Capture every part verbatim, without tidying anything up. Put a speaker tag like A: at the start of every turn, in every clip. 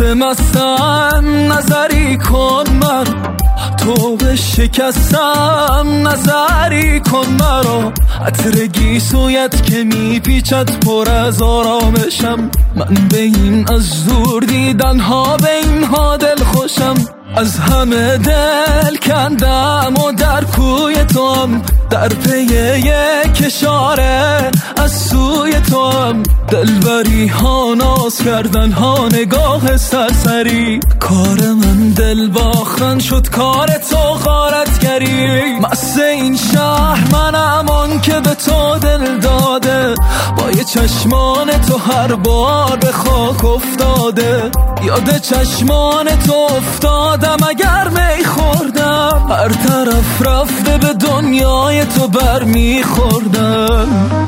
A: وقت مستم نظری کن مرا، تو به شکستم نظری کن مرا. عطر گیسویت که میپیچد پر از آرامشم، من به این از دور دیدن ها به این ها دل خوشم. از همه دل کندم و در کوی تو هم، در پی یک اشاره از سوی تو هم. دلبری ها ناز کردن ها نگاه سرسری، کار من دل باختن شد کار تو غارتگری. مست این شهر منم آن که به تو دل داده، با یه چشمان تو هر بار به خاک افتاده. یاد چشمان تو افتادم اگر می خوردم، هر طرف رفته به دنیای تو بر می خوردم.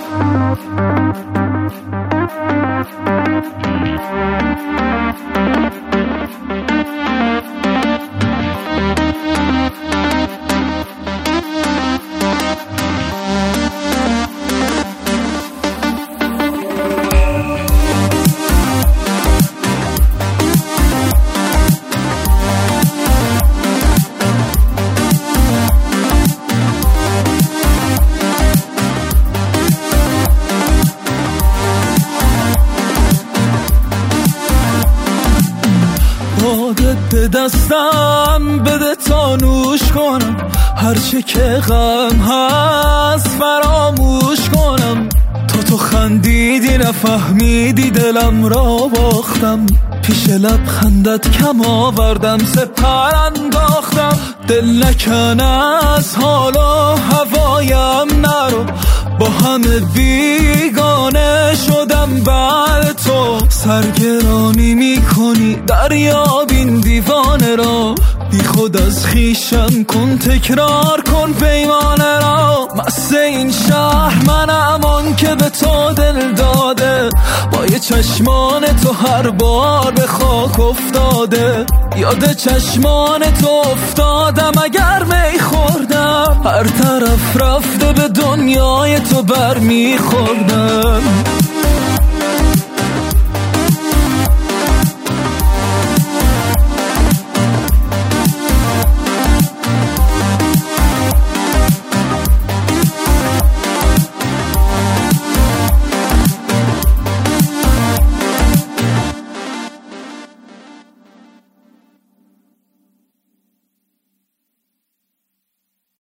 A: باده به دستم بده تا نوش کنم، هرچه که غم هست فراموش کنم. تو تو خندیدی نفهمیدی دلم را باختم، پیش لبخندت کم آوردم سپر انداختم. دل نکن از حال و هوایم نرو، با همه بیگانه شدم بعد تو. سرگرانی میکنی دریا بین دیوانه را، بی خود از خیشم کن تکرار کن پیمانه را. مست این شهر منم آن که به تو دل داده، با یه چشمان تو هر بار به خاک افتاده. یاد چشمان تو افتادم اگر می خوردم، هر طرف رفته به دنیای تو بر می خوردم.